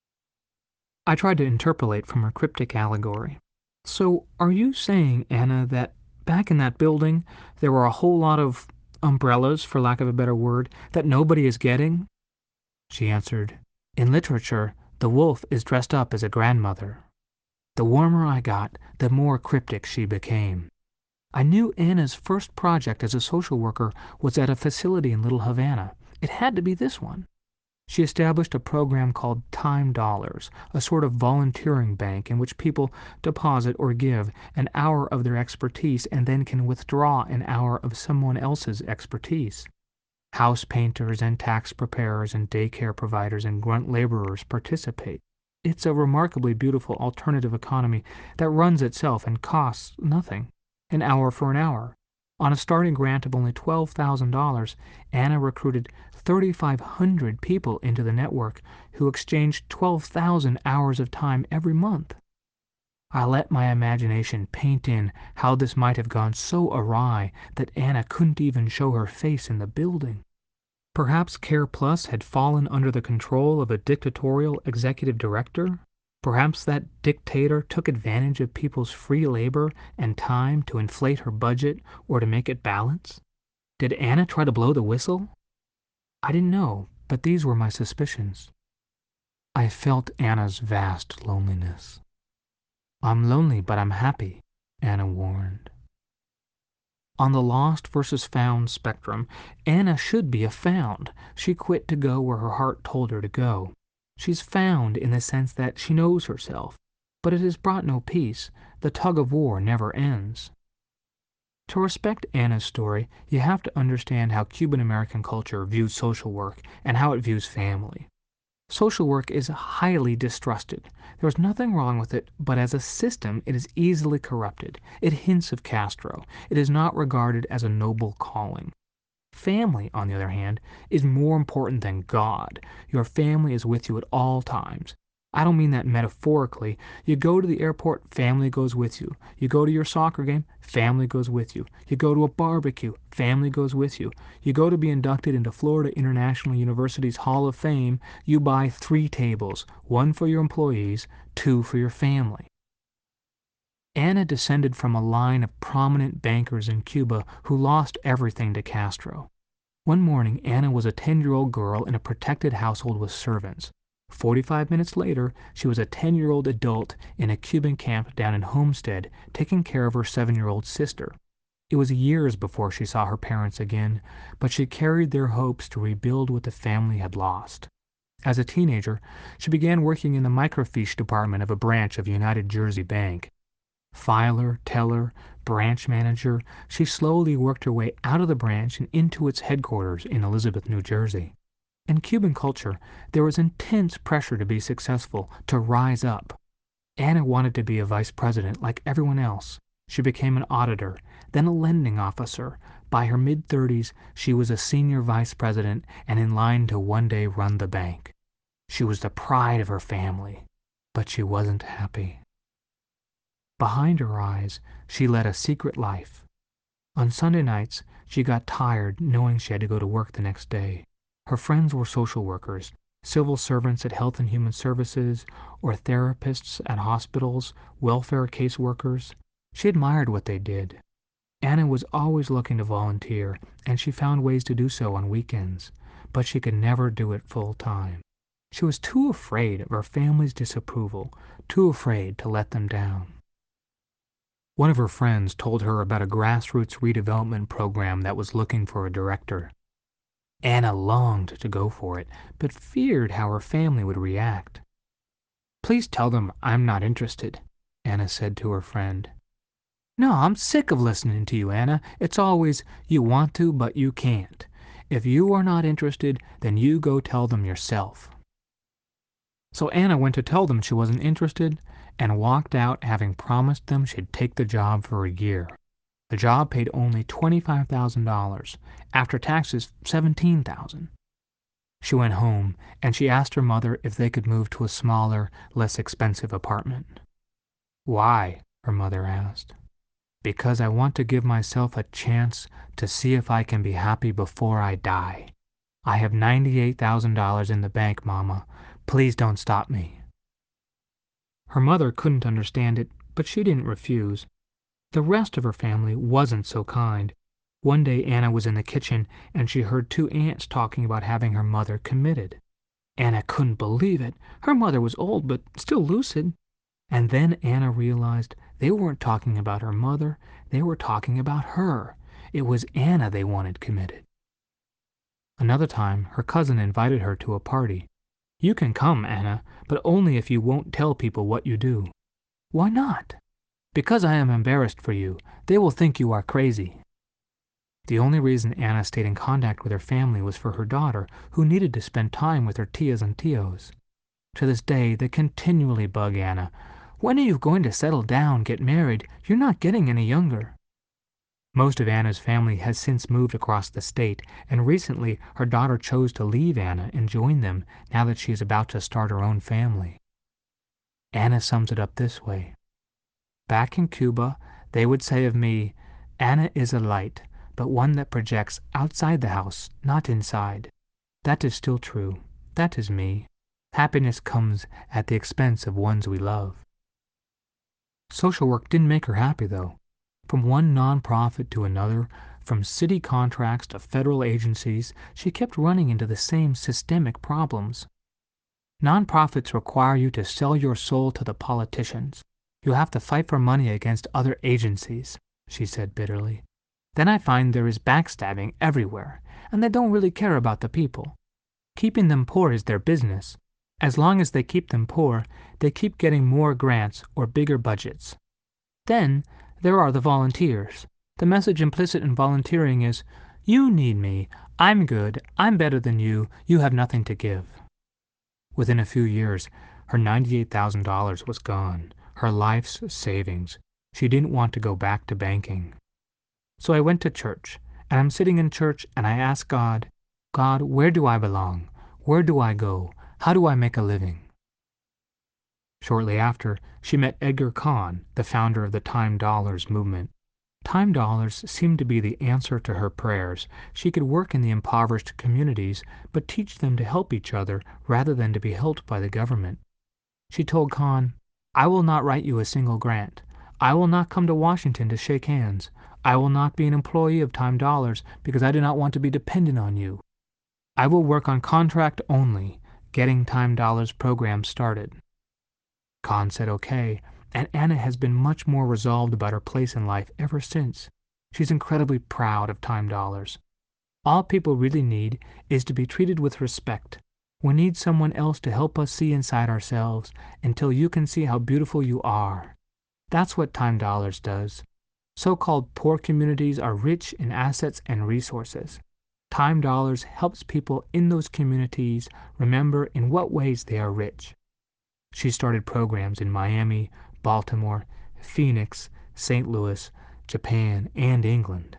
I tried to interpolate from her cryptic allegory. So, are you saying, Anna, that back in that building there were a whole lot of umbrellas, for lack of a better word, that nobody is getting? She answered, In literature, the wolf is dressed up as a grandmother. The warmer I got, the more cryptic she became. I knew Anna's first project as a social worker was at a facility in Little Havana. It had to be this one. She established a program called Time Dollars, a sort of volunteering bank in which people deposit or give an hour of their expertise and then can withdraw an hour of someone else's expertise. House painters and tax preparers and daycare providers and grunt laborers participate. It's a remarkably beautiful alternative economy that runs itself and costs nothing, an hour for an hour. On a starting grant of only twelve thousand dollars, Anna recruited thirty-five hundred people into the network who exchanged twelve thousand hours of time every month. I let my imagination paint in how this might have gone so awry that Anna couldn't even show her face in the building. Perhaps Care Plus had fallen under the control of a dictatorial executive director? Perhaps that dictator took advantage of people's free labor and time to inflate her budget or to make it balance? Did Anna try to blow the whistle? I didn't know, but these were my suspicions. I felt Anna's vast loneliness. I'm lonely, but I'm happy, Anna warned. On the lost versus found spectrum, Anna should be a found. She quit to go where her heart told her to go. She's found in the sense that she knows herself, but it has brought no peace. The tug-of-war never ends. To respect Anna's story, you have to understand how Cuban-American culture views social work and how it views family. Social work is highly distrusted. There is nothing wrong with it, but as a system it is easily corrupted. It hints of Castro. It is not regarded as a noble calling. Family, on the other hand, is more important than God. Your family is with you at all times. I don't mean that metaphorically. You go to the airport, family goes with you. You go to your soccer game, family goes with you. You go to a barbecue, family goes with you. You go to be inducted into Florida International University's Hall of Fame, you buy three tables, one for your employees, two for your family. Anna descended from a line of prominent bankers in Cuba who lost everything to Castro. One morning, Anna was a ten-year-old girl in a protected household with servants. Forty-five minutes later, she was a ten-year-old adult in a Cuban camp down in Homestead, taking care of her seven-year-old sister. It was years before she saw her parents again, but she carried their hopes to rebuild what the family had lost. As a teenager, she began working in the microfiche department of a branch of United Jersey Bank. Filer, teller, branch manager, she slowly worked her way out of the branch and into its headquarters in Elizabeth, New Jersey. In Cuban culture, there was intense pressure to be successful, to rise up. Anna wanted to be a vice president like everyone else. She became an auditor, then a lending officer. By her mid-thirties, she was a senior vice president and in line to one day run the bank. She was the pride of her family, but she wasn't happy. Behind her eyes, she led a secret life. On Sunday nights, she got tired knowing she had to go to work the next day. Her friends were social workers, civil servants at Health and Human Services, or therapists at hospitals, welfare caseworkers. She admired what they did. Anna was always looking to volunteer, and she found ways to do so on weekends, but she could never do it full time. She was too afraid of her family's disapproval, too afraid to let them down. One of her friends told her about a grassroots redevelopment program that was looking for a director. Anna longed to go for it, but feared how her family would react. "Please tell them I'm not interested," Anna said to her friend. "No, I'm sick of listening to you, Anna. It's always, you want to, but you can't. If you are not interested, then you go tell them yourself." So Anna went to tell them she wasn't interested, and walked out having promised them she'd take the job for a year. The job paid only twenty-five thousand dollars, after taxes seventeen thousand dollars. She went home, and she asked her mother if they could move to a smaller, less expensive apartment. "Why?" her mother asked. "Because I want to give myself a chance to see if I can be happy before I die. I have ninety-eight thousand dollars in the bank, Mama. Please don't stop me." Her mother couldn't understand it, but she didn't refuse. The rest of her family wasn't so kind. One day Anna was in the kitchen, and she heard two aunts talking about having her mother committed. Anna couldn't believe it. Her mother was old, but still lucid. And then Anna realized they weren't talking about her mother, they were talking about her. It was Anna they wanted committed. Another time, her cousin invited her to a party. "You can come, Anna, but only if you won't tell people what you do." "Why not?" "Because I am embarrassed for you. They will think you are crazy." The only reason Anna stayed in contact with her family was for her daughter, who needed to spend time with her tias and tios. To this day, they continually bug Anna. "When are you going to settle down, get married? You're not getting any younger." Most of Anna's family has since moved across the state, and recently her daughter chose to leave Anna and join them now that she is about to start her own family. Anna sums it up this way. "Back in Cuba, they would say of me, 'Anna is a light, but one that projects outside the house, not inside.' That is still true. That is me. Happiness comes at the expense of ones we love." Social work didn't make her happy, though. From one nonprofit to another, from city contracts to federal agencies, she kept running into the same systemic problems. "Nonprofits require you to sell your soul to the politicians. You have to fight for money against other agencies," she said bitterly. "Then I find there is backstabbing everywhere, and they don't really care about the people. Keeping them poor is their business. As long as they keep them poor, they keep getting more grants or bigger budgets. Then there are the volunteers. The message implicit in volunteering is, you need me, I'm good, I'm better than you, you have nothing to give." Within a few years, her ninety-eight thousand dollars was gone, her life's savings. She didn't want to go back to banking. "So I went to church, and I'm sitting in church and I ask God, 'God, where do I belong? Where do I go? How do I make a living?'" Shortly after, she met Edgar Kahn, the founder of the Time Dollars movement. Time dollars seemed to be the answer to her prayers. She could work in the impoverished communities, but teach them to help each other rather than to be helped by the government. She told Kahn, "I will not write you a single grant. I will not come to Washington to shake hands. I will not be an employee of Time Dollars because I do not want to be dependent on you. I will work on contract only, getting Time Dollars program started." Con said okay, and Anna has been much more resolved about her place in life ever since. She's incredibly proud of Time Dollars. All people really need is to be treated with respect. We need someone else to help us see inside ourselves until you can see how beautiful you are. That's what Time Dollars does. So-called poor communities are rich in assets and resources. Time Dollars helps people in those communities remember in what ways they are rich. She started programs in Miami, Baltimore, Phoenix, Saint Louis, Japan, and England.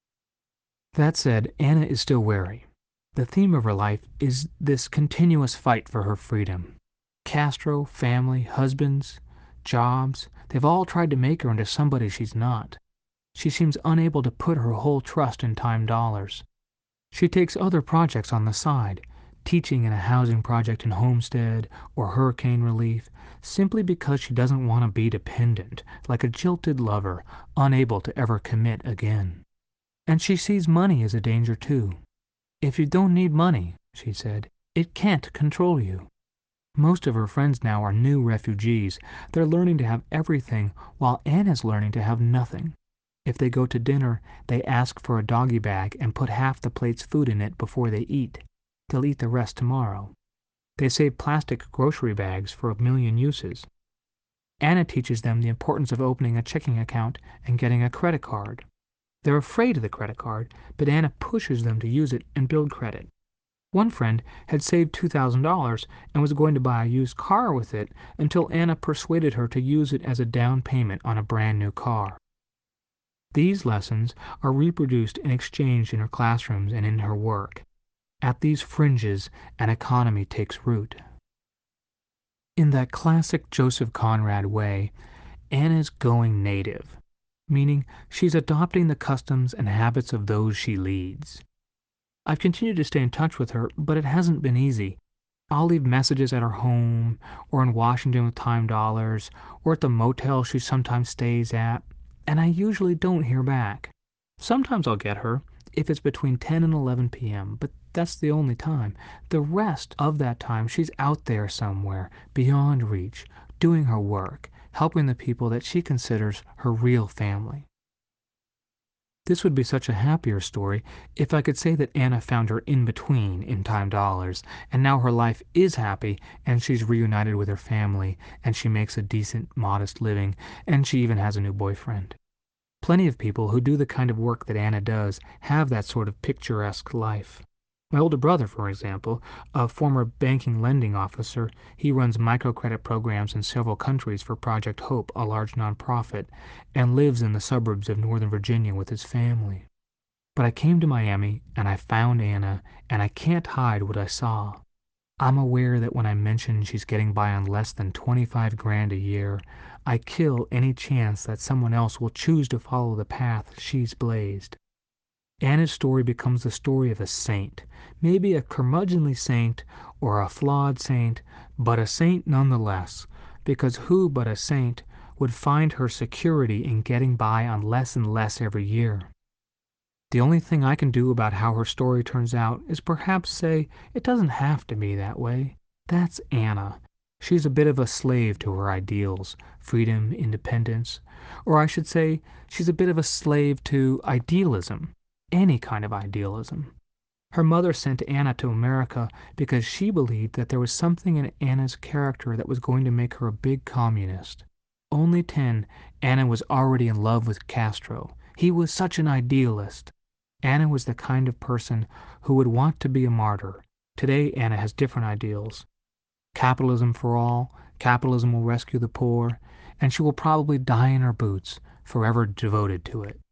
That said, Anna is still wary. The theme of her life is this continuous fight for her freedom. Castro, family, husbands, jobs, they've all tried to make her into somebody she's not. She seems unable to put her whole trust in Time Dollars. She takes other projects on the side, teaching in a housing project in Homestead or hurricane relief, simply because she doesn't want to be dependent, like a jilted lover, unable to ever commit again. And she sees money as a danger too. "If you don't need money," she said, "it can't control you." Most of her friends now are new refugees. They're learning to have everything while Anna's learning to have nothing. If they go to dinner, they ask for a doggy bag and put half the plate's food in it before they eat. They'll eat the rest tomorrow. They save plastic grocery bags for a million uses. Anna teaches them the importance of opening a checking account and getting a credit card. They're afraid of the credit card, but Anna pushes them to use it and build credit. One friend had saved two thousand dollars and was going to buy a used car with it until Anna persuaded her to use it as a down payment on a brand new car. These lessons are reproduced and exchanged in her classrooms and in her work. At these fringes, an economy takes root. In that classic Joseph Conrad way, Anna's going native, meaning she's adopting the customs and habits of those she leads. I've continued to stay in touch with her, but it hasn't been easy. I'll leave messages at her home, or in Washington with Time Dollars, or at the motel she sometimes stays at, and I usually don't hear back. Sometimes I'll get her, if it's between ten and eleven p m, but that's the only time. The rest of that time she's out there somewhere, beyond reach, doing her work, helping the people that she considers her real family. This would be such a happier story if I could say that Anna found her in-between in Time Dollars, and now her life is happy, and she's reunited with her family, and she makes a decent, modest living, and she even has a new boyfriend. Plenty of people who do the kind of work that Anna does have that sort of picturesque life. My older brother, for example, a former banking lending officer, he runs microcredit programs in several countries for Project Hope, a large nonprofit, and lives in the suburbs of Northern Virginia with his family. But I came to Miami, and I found Anna, and I can't hide what I saw. I'm aware that when I mention she's getting by on less than twenty-five grand a year, I kill any chance that someone else will choose to follow the path she's blazed. Anna's story becomes the story of a saint, maybe a curmudgeonly saint or a flawed saint, but a saint nonetheless, because who but a saint would find her security in getting by on less and less every year? The only thing I can do about how her story turns out is perhaps say it doesn't have to be that way. That's Anna. She's a bit of a slave to her ideals, freedom, independence, or I should say she's a bit of a slave to idealism. Any kind of idealism. Her mother sent Anna to America because she believed that there was something in Anna's character that was going to make her a big communist. Only ten, Anna was already in love with Castro. He was such an idealist. Anna was the kind of person who would want to be a martyr. Today, Anna has different ideals. Capitalism for all, capitalism will rescue the poor, and she will probably die in her boots, forever devoted to it.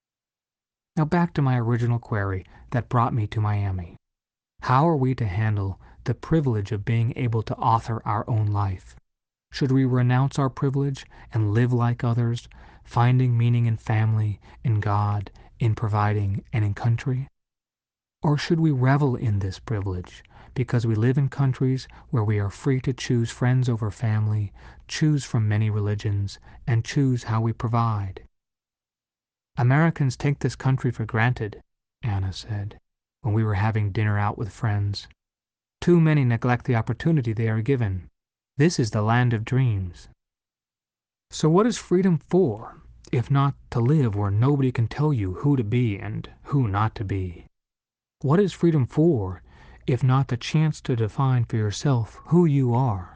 Now back to my original query that brought me to Miami. How are we to handle the privilege of being able to author our own life? Should we renounce our privilege and live like others, finding meaning in family, in God, in providing, and in country? Or should we revel in this privilege, because we live in countries where we are free to choose friends over family, choose from many religions, and choose how we provide. Americans take this country for granted, Anna said, when we were having dinner out with friends. Too many neglect the opportunity they are given. This is the land of dreams. So what is freedom for, if not to live where nobody can tell you who to be and who not to be? What is freedom for, if not the chance to define for yourself who you are?